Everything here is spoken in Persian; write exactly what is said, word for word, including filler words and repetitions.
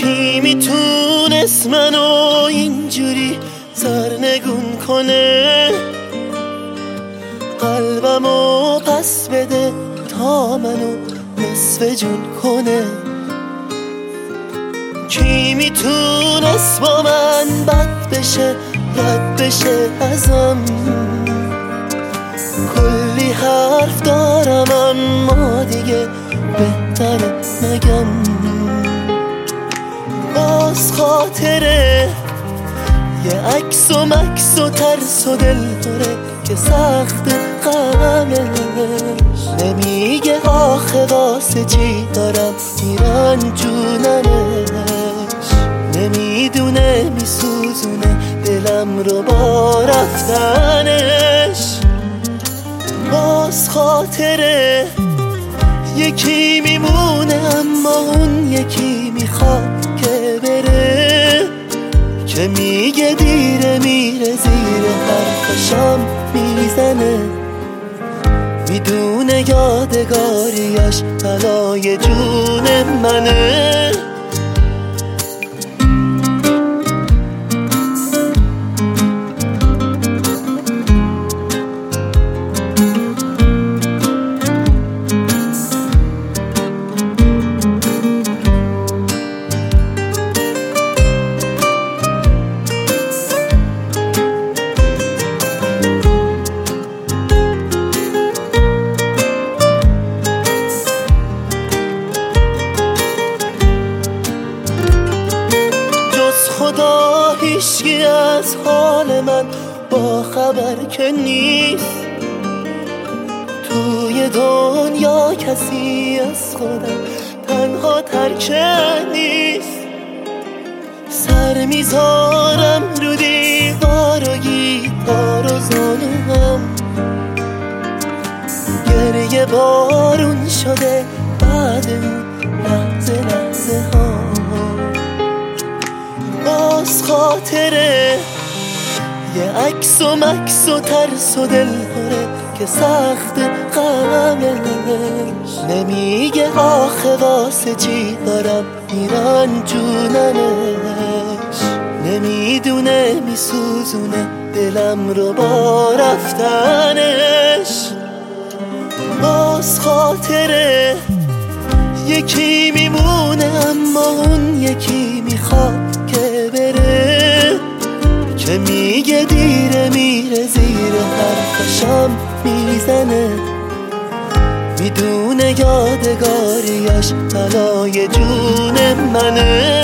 کی میتونست منو اینجوری سرنگون کنه؟ قلبمو پس بده تا منو نصف جون کنه. کی میتونست با من بد بشه، رد بشه ازم؟ کلی حرف دارم اما دیگه بهتره نگم. باز خاطره یه عکس و مکس و ترس و دل داره که سخت غمش. نمیگه آخه واسه چی دارم میرن جونمش. نمیدونه میسوزونه دلم رو با رفتنش. باز خاطره یکی میمونه اما اون یکی میخواد که بره. که میگه دیره میره زیر حرفشم میزنه. میدونه یادگاریش بلای جون منه. خدا هیچکی از حال من با خبر که نیست. توی دنیا کسی از خودم تنها ترکه نیست. سر میذارم رو دیوار و گیتار و زانوام. گریه بارون شده بعد اون لحظه لحظه ها. باز خاطره یه عکس و مکس و ترس و دل داره که سخت غمش. نمیگه آخه واسه چی دارم میرن جونمش. نمیدونه میسوزونه دلم رو با رفتنش. باز خاطره یکی میمونه اما اون یکی میخواد که بره. که میگه دیره میره زیر حرفشم میزنه. میدونه یادگاریش بلای جون منه.